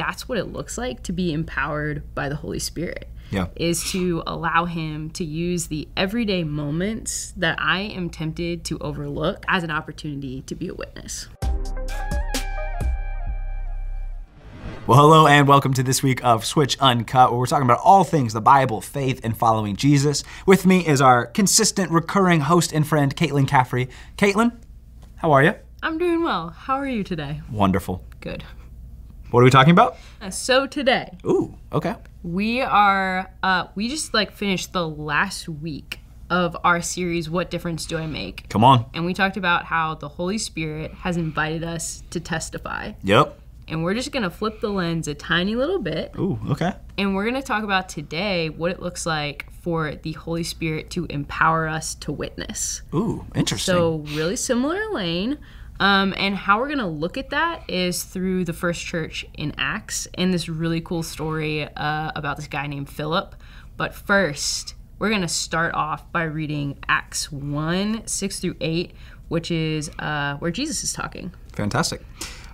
that's what it looks like to be empowered by the Holy Spirit. Yeah. Is to allow him to use the everyday moments that I am tempted to overlook as an opportunity to be a witness. Well, hello and welcome to this week of Switch Uncut, where we're talking about all things the Bible, faith, and following Jesus. With me is our consistent, recurring host and friend, Caitlin Caffrey. Caitlin, how are you? I'm doing well. How are you today? Wonderful. Good. What are we talking about? So today, Ooh, okay. we just finished the last week of our series, What Difference Do I Make? Come on. And we talked about how the Holy Spirit has invited us to testify. Yep. And we're just going to flip the lens a tiny little bit. Ooh, okay. And we're going to talk about today what it looks like for the Holy Spirit to empower us to witness. Ooh, interesting. So really similar lane. And how we're going to look at that is through the first church in Acts and this really cool story about this guy named Philip. But first, we're going to start off by reading Acts 1, 6 through 8, which is where Jesus is talking. Fantastic.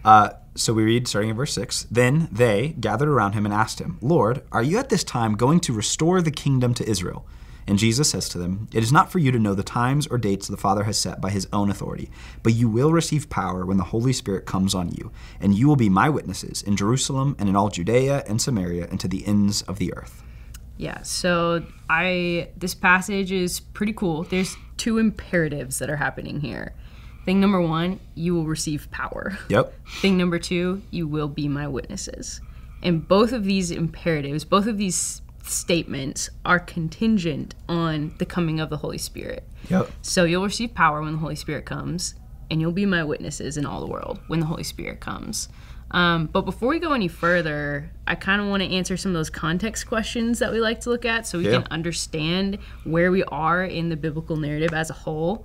So we read, starting in verse 6, Then they gathered around him and asked him, Lord, are you at this time going to restore the kingdom to Israel? And Jesus says to them, It is not for you to know the times or dates the Father has set by his own authority, but you will receive power when the Holy Spirit comes on you, and you will be my witnesses in Jerusalem and in all Judea and Samaria and to the ends of the earth. Yeah, so this passage is pretty cool. There's two imperatives that are happening here. Thing number one, you will receive power. Yep. Thing number two, you will be my witnesses. And both of these imperatives, both of these statements are contingent on the coming of the Holy Spirit. Yep. So you'll receive power when the Holy Spirit comes, and you'll be my witnesses in all the world when the Holy Spirit comes. But before we go any further, I kind of want to answer some of those context questions that we like to look at so we can understand where we are in the biblical narrative as a whole.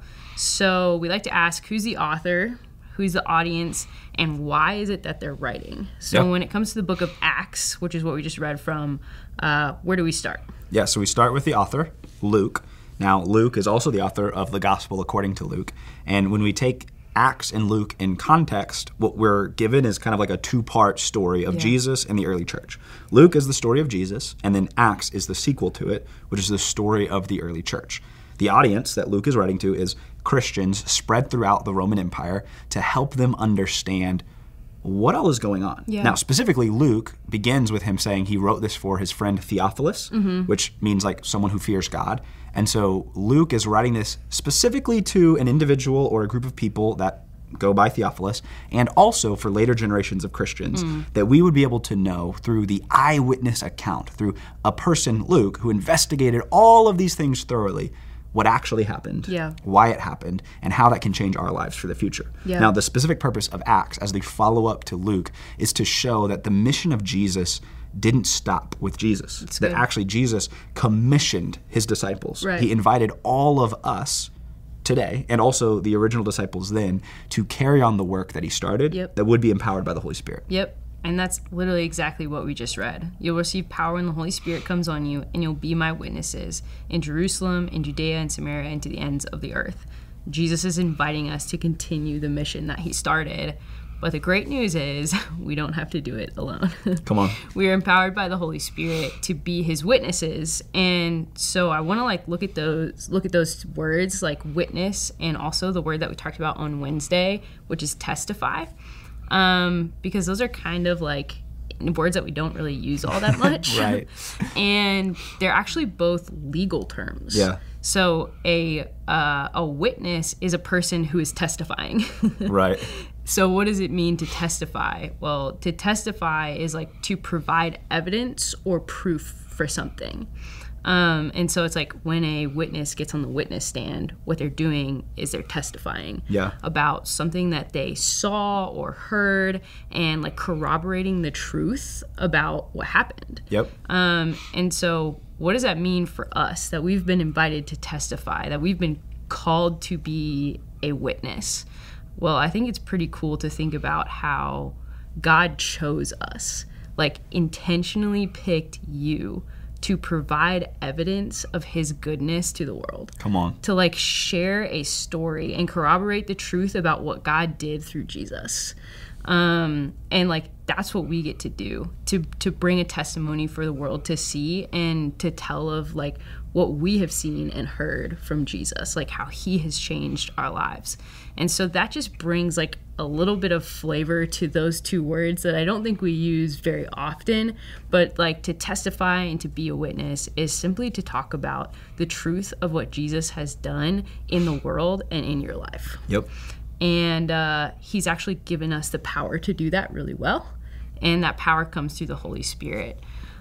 So we like to ask, who's the author, who's the audience, and why is it that they're writing? So when it comes to the book of Acts, which is what we just read from, where do we start? Yeah, so we start with the author, Luke. Now, Luke is also the author of the Gospel according to Luke. And when we take Acts and Luke in context, what we're given is kind of like a two-part story of Jesus and the early church. Luke is the story of Jesus, and then Acts is the sequel to it, which is the story of the early church. The audience that Luke is writing to is Christians spread throughout the Roman Empire to help them understand what all is going on. Yeah. Now, specifically, Luke begins with him saying he wrote this for his friend Theophilus, which means like someone who fears God. And so Luke is writing this specifically to an individual or a group of people that go by Theophilus, and also for later generations of Christians, that we would be able to know through the eyewitness account, through a person, Luke, who investigated all of these things thoroughly, what actually happened, why it happened, and how that can change our lives for the future. Yeah. Now, the specific purpose of Acts as the follow-up to Luke is to show that the mission of Jesus didn't stop with Jesus. That's that good. actually Jesus commissioned his disciples. Right. He invited all of us today, and also the original disciples then, to carry on the work that he started that would be empowered by the Holy Spirit. Yep. And that's literally exactly what we just read. You'll receive power when the Holy Spirit comes on you, and you'll be my witnesses in Jerusalem, in Judea, and Samaria, and to the ends of the earth. Jesus is inviting us to continue the mission that he started. But the great news is we don't have to do it alone. Come on. We are empowered by the Holy Spirit to be his witnesses. And so I want to look at those words like witness, and also the word that we talked about on Wednesday, which is testify. Because those are kind of like words that we don't really use all that much. Right. And they're actually both legal terms. Yeah. So a witness is a person who is testifying. Right. So what does it mean to testify? Well, to testify is like to provide evidence or proof for something. And so it's like when a witness gets on the witness stand, what they're doing is they're testifying about something that they saw or heard, and like corroborating the truth about what happened. Yep. And so what does that mean for us, that we've been invited to testify, that we've been called to be a witness? Well, I think it's pretty cool to think about how God chose us, like intentionally picked you to provide evidence of his goodness to the world. Come on. To like share a story and corroborate the truth about what God did through Jesus. And like that's what we get to do, to bring a testimony for the world to see and to tell of like what we have seen and heard from Jesus, like how he has changed our lives. And so that just brings like a little bit of flavor to those two words that I don't think we use very often, but like to testify and to be a witness is simply to talk about the truth of what Jesus has done in the world and in your life. Yep. And he's actually given us the power to do that really well. And that power comes through the Holy Spirit.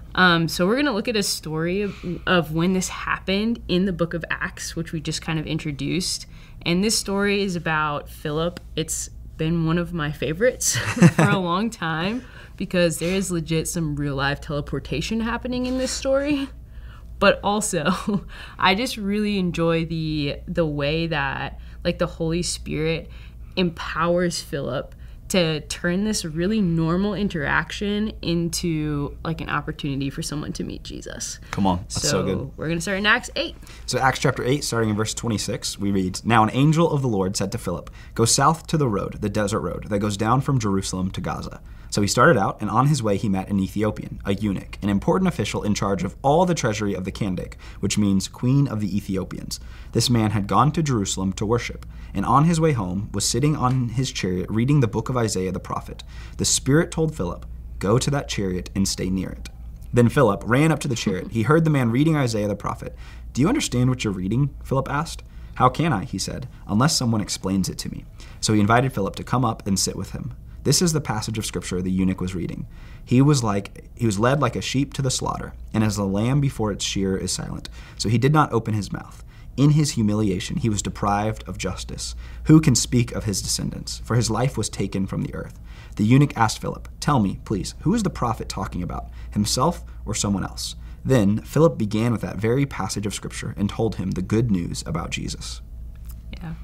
So we're going to look at a story of when this happened in the book of Acts, which we just kind of introduced. And this story is about Philip. It's been one of my favorites for a long time because there is legit some real life teleportation happening in this story. But also, I just really enjoy the way that like the Holy Spirit empowers Philip to turn this really normal interaction into like an opportunity for someone to meet Jesus. Come on, that's so good. We're going to start in Acts 8. So Acts chapter 8, starting in verse 26, we read, "Now an angel of the Lord said to Philip, 'Go south to the road, the desert road, that goes down from Jerusalem to Gaza.' So he started out, and on his way he met an Ethiopian, a eunuch, an important official in charge of all the treasury of the Kandake, which means Queen of the Ethiopians. This man had gone to Jerusalem to worship, and on his way home was sitting on his chariot reading the book of Isaiah the prophet. The Spirit told Philip, 'Go to that chariot and stay near it.' Then Philip ran up to the chariot. He heard the man reading Isaiah the prophet. 'Do you understand what you're reading?' Philip asked. 'How can I,' he said, 'unless someone explains it to me?' So he invited Philip to come up and sit with him. This is the passage of scripture the eunuch was reading. He was led like a sheep to the slaughter, and as a lamb before its shearer is silent. So he did not open his mouth. In his humiliation, he was deprived of justice. Who can speak of his descendants? For his life was taken from the earth." The eunuch asked Philip, "Tell me, please, who is the prophet talking about, himself or someone else?" Then Philip began with that very passage of scripture and told him the good news about Jesus. Yeah.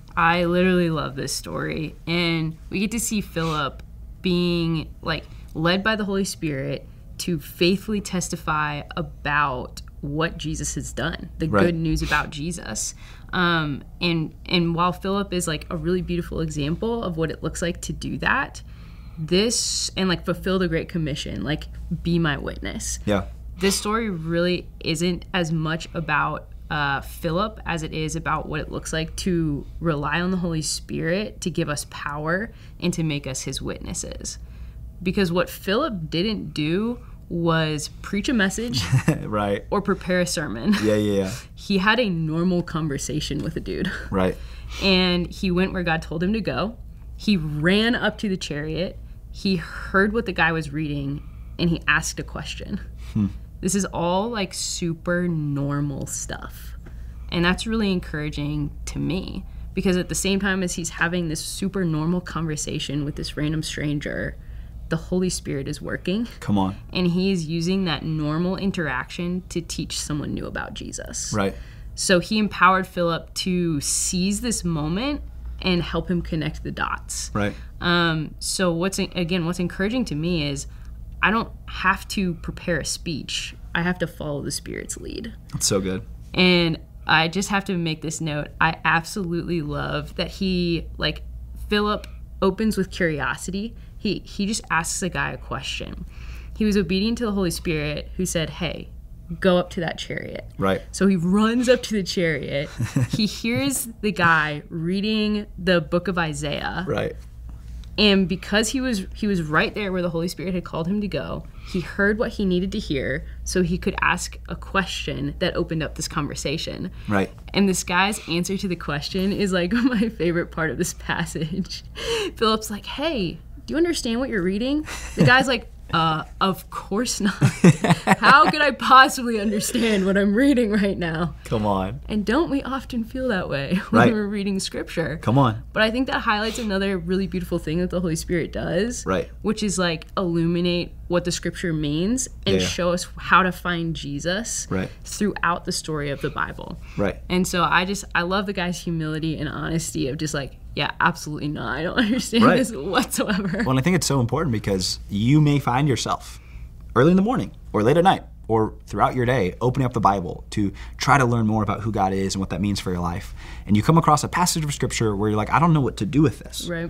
I literally love this story, and we get to see Philip being like led by the Holy Spirit to faithfully testify about what Jesus has done, the good news about Jesus. And while Philip is like a really beautiful example of what it looks like to do that, this and like fulfill the Great Commission, like be my witness. Yeah. This story really isn't as much about Philip as it is about what it looks like to rely on the Holy Spirit to give us power and to make us his witnesses. Because what Philip didn't do was preach a message Right. or prepare a sermon. Yeah. He had a normal conversation with a dude. Right. And he went where God told him to go. He ran up to the chariot. He heard what the guy was reading, and he asked a question. This is all like super normal stuff. And that's really encouraging to me because at the same time as he's having this super normal conversation with this random stranger, the Holy Spirit is working. Come on. And he's using that normal interaction to teach someone new about Jesus. Right. So he empowered Philip to seize this moment and help him connect the dots. Right. So what's encouraging to me is I don't have to prepare a speech. I have to follow the Spirit's lead. That's so good. And I just have to make this note. I absolutely love that Philip opens with curiosity. He just asks the guy a question. He was obedient to the Holy Spirit who said, "Hey, go up to that chariot." Right. So he runs up to the chariot. He hears the guy reading the book of Isaiah. Right. And because he was right there where the Holy Spirit had called him to go, he heard what he needed to hear so he could ask a question that opened up this conversation. Right. And this guy's answer to the question is like my favorite part of this passage. Philip's like, "Hey, do you understand what you're reading?" The guy's like, of course not. How could I possibly understand what I'm reading right now? Come on. And don't we often feel that way when we're reading scripture? Come on. But I think that highlights another really beautiful thing that the Holy Spirit does. Right. Which is like illuminate what the scripture means and show us how to find Jesus throughout the story of the Bible. Right. And so I love the guy's humility and honesty of just like, yeah, absolutely not. I don't understand this whatsoever. Well, and I think it's so important because you may find yourself early in the morning or late at night or throughout your day opening up the Bible to try to learn more about who God is and what that means for your life. And you come across a passage of scripture where you're like, I don't know what to do with this. Right.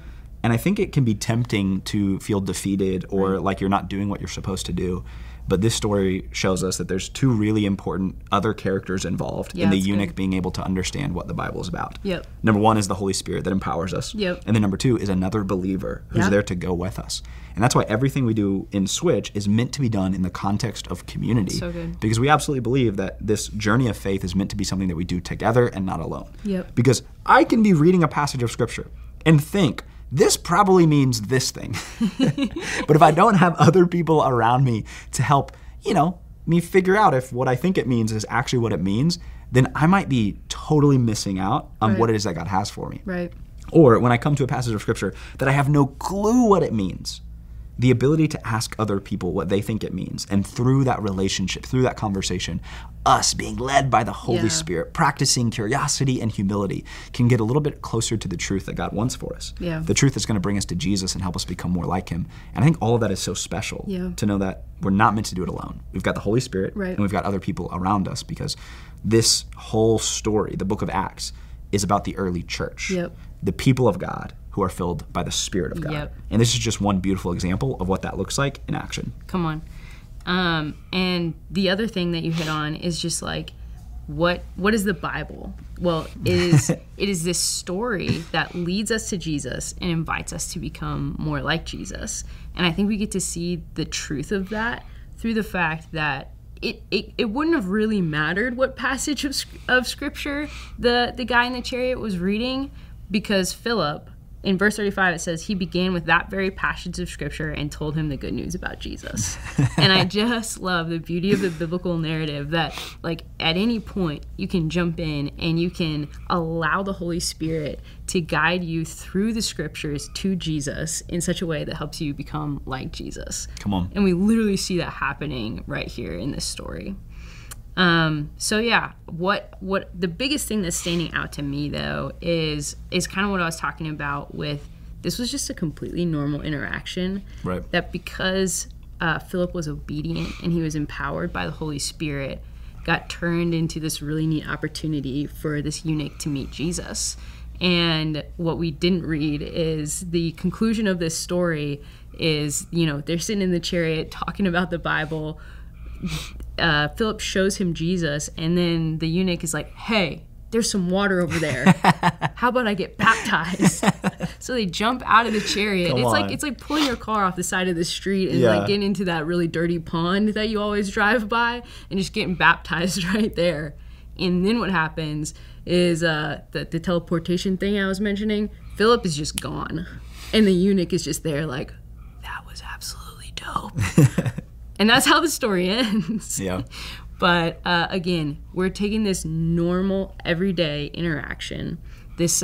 And I think it can be tempting to feel defeated or like you're not doing what you're supposed to do. But this story shows us that there's two really important other characters involved in the eunuch being able to understand what the Bible is about. Yep. Number one is the Holy Spirit that empowers us. Yep. And then number two is another believer who's there to go with us. And that's why everything we do in Switch is meant to be done in the context of community. So good. Because we absolutely believe that this journey of faith is meant to be something that we do together and not alone. Yep. Because I can be reading a passage of Scripture and think, this probably means this thing. But if I don't have other people around me to help, me figure out if what I think it means is actually what it means, then I might be totally missing out on what it is that God has for me. Right. Or when I come to a passage of Scripture that I have no clue what it means, the ability to ask other people what they think it means, and through that relationship, through that conversation, us being led by the Holy Spirit, practicing curiosity and humility, can get a little bit closer to the truth that God wants for us. Yeah. The truth that's going to bring us to Jesus and help us become more like Him. And I think all of that is so special to know that we're not meant to do it alone. We've got the Holy Spirit, and we've got other people around us, because this whole story, the book of Acts, is about the early church. The people of God who are filled by the Spirit of God. And this is just one beautiful example of what that looks like in action. Come on. And the other thing that you hit on is just like, what is the Bible? Well, it is this story that leads us to Jesus and invites us to become more like Jesus. And I think we get to see the truth of that through the fact that it wouldn't have really mattered what passage of Scripture the guy in the chariot was reading, because Philip, in verse 35, it says, he began with that very passage of Scripture and told him the good news about Jesus. And I just love the beauty of the biblical narrative that, like, at any point, you can jump in and you can allow the Holy Spirit to guide you through the Scriptures to Jesus in such a way that helps you become like Jesus. Come on. And we literally see that happening right here in this story. So yeah, what the biggest thing that's standing out to me though is kind of what I was talking about with, this was just a completely normal interaction. Right. That because Philip was obedient and he was empowered by the Holy Spirit, got turned into this really neat opportunity for this eunuch to meet Jesus. And what we didn't read is the conclusion of this story is, they're sitting in the chariot talking about the Bible. Philip shows him Jesus, and then the eunuch is like, hey, there's some water over there. How about I get baptized? So they jump out of the chariot. It's like pulling your car off the side of the street and like getting into that really dirty pond that you always drive by and just getting baptized right there. And then what happens is the teleportation thing I was mentioning, Philip is just gone. And the eunuch is just there like, that was absolutely dope. And that's how the story ends. Yeah. But again, we're taking this normal, everyday interaction, this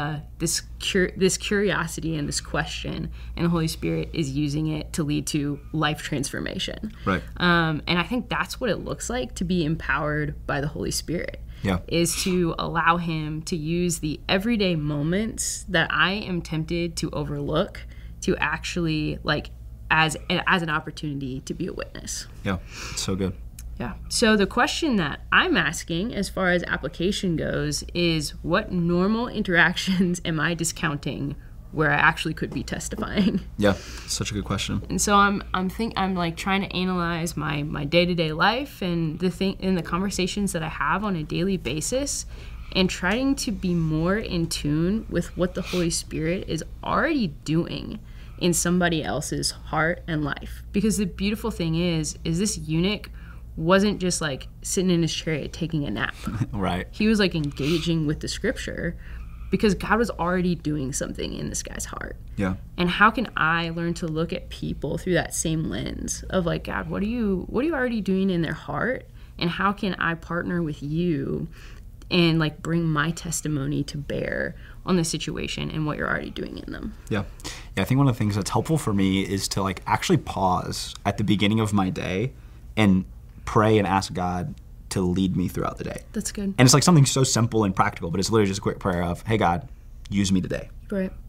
curiosity and this question, and the Holy Spirit is using it to lead to life transformation. Right. And I think that's what it looks like to be empowered by the Holy Spirit. Yeah. Is to allow Him to use the everyday moments that I am tempted to overlook to actually as an opportunity to be a witness. Yeah, so good. Yeah. So the question that I'm asking as far as application goes is, what normal interactions am I discounting where I actually could be testifying? Yeah, such a good question. And so I'm trying to analyze my day-to-day life and the conversations that I have on a daily basis, and trying to be more in tune with what the Holy Spirit is already doing in somebody else's heart and life. Because the beautiful thing is this eunuch wasn't just like sitting in his chariot taking a nap. Right. He was like engaging with the Scripture because God was already doing something in this guy's heart. Yeah. And how can I learn to look at people through that same lens of like, God, what are you already doing in their heart? And how can I partner with you and like bring my testimony to bear on the situation and what you're already doing in them? Yeah. I think one of the things that's helpful for me is to like actually pause at the beginning of my day and pray and ask God to lead me throughout the day. That's good. And it's like something so simple and practical, but it's literally just a quick prayer of, hey God, use me today. Right.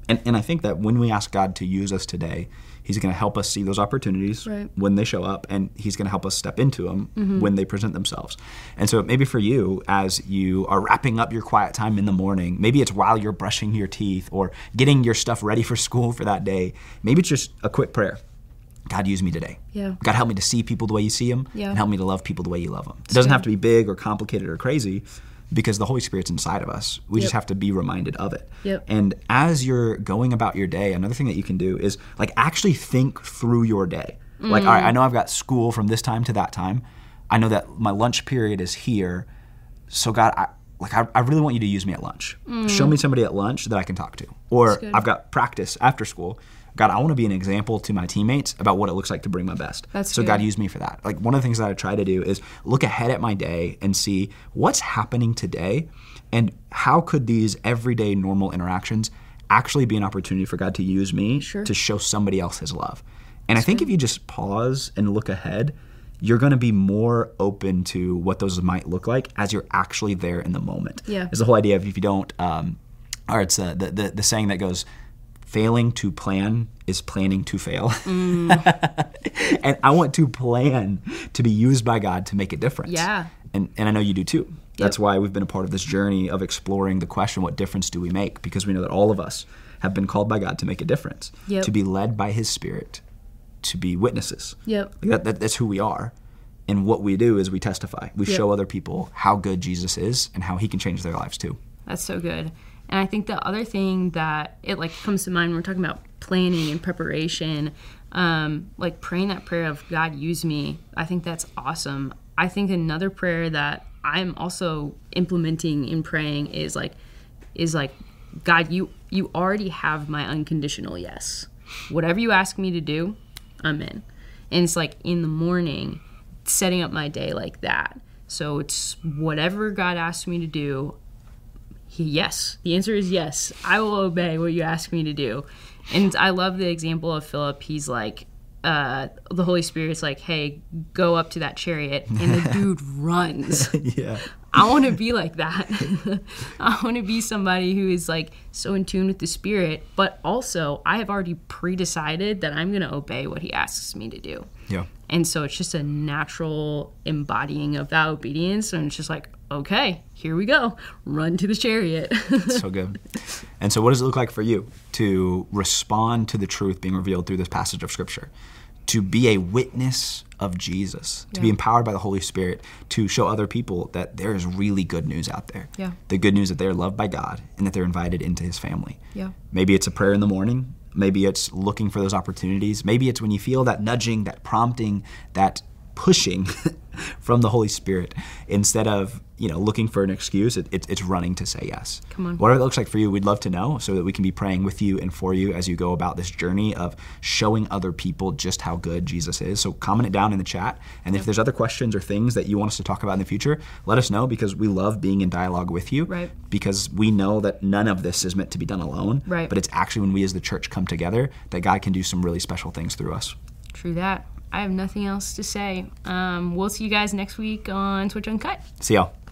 And I think that when we ask God to use us today, he's going to help us see those opportunities when they show up, and he's going to help us step into them when they present themselves. And so maybe for you, as you are wrapping up your quiet time in the morning, maybe it's while you're brushing your teeth or getting your stuff ready for school for that day, maybe it's just a quick prayer. God, use me today. Yeah. God, help me to see people the way you see them, Yeah. and help me to love people the way you love them. It doesn't have to be big or complicated or crazy, because the Holy Spirit's inside of us. We just have to be reminded of it. Yep. And as you're going about your day, another thing that you can do is like actually think through your day. Like, all right, I know I've got school from this time to that time. I know that my lunch period is here. So God, I really want you to use me at lunch. Show me somebody at lunch that I can talk to. Or I've got practice after school. God, I want to be an example to my teammates about what it looks like to bring my best. So God, use me for that. Like, one of the things that I try to do is look ahead at my day and see what's happening today, and how could these everyday normal interactions actually be an opportunity for God to use me to show somebody else his love. And I think if you just pause and look ahead, you're going to be more open to what those might look like as you're actually there in the moment. Yeah. It's the whole idea of, if you don't, or it's the saying that goes, failing to plan is planning to fail. And I want to plan to be used by God to make a difference. Yeah. And I know you do too. That's why we've been a part of this journey of exploring the question, what difference do we make? Because we know that all of us have been called by God to make a difference, to be led by his Spirit, to be witnesses. That's who we are. And what we do is we testify. We show other people how good Jesus is and how he can change their lives too. That's so good. And I think the other thing that it like comes to mind when we're talking about planning and preparation, like praying that prayer of God, use me, I think that's awesome. I think another prayer that I'm also implementing in praying is like, God, you already have my unconditional yes. Whatever you ask me to do, I'm in. And it's like in the morning, setting up my day like that. So it's whatever God asks me to do, yes. The answer is yes. I will obey what you ask me to do. And I love the example of Philip. He's like, the Holy Spirit's like, hey, go up to that chariot. And the dude runs. I want to be like that. I want to be somebody who is like so in tune with the Spirit, but also I have already pre-decided that I'm going to obey what he asks me to do. And so it's just a natural embodying of that obedience. And it's just like, okay, here we go. Run to the chariot. So good. And so what does it look like for you to respond to the truth being revealed through this passage of Scripture? To be a witness of Jesus, to be empowered by the Holy Spirit, to show other people that there is really good news out there. The good news that they're loved by God and that they're invited into his family. Maybe it's a prayer in the morning. Maybe it's looking for those opportunities. Maybe it's when you feel that nudging, that prompting, that pushing from the Holy Spirit. Instead of looking for an excuse, it's running to say yes. Come on. Whatever it looks like for you, we'd love to know so that we can be praying with you and for you as you go about this journey of showing other people just how good Jesus is. So comment it down in the chat. And if there's other questions or things that you want us to talk about in the future, let us know, because we love being in dialogue with you. Because we know that none of this is meant to be done alone. But it's actually when we as the church come together that God can do some really special things through us. True that. I have nothing else to say. We'll see you guys next week on Switch Uncut. See y'all.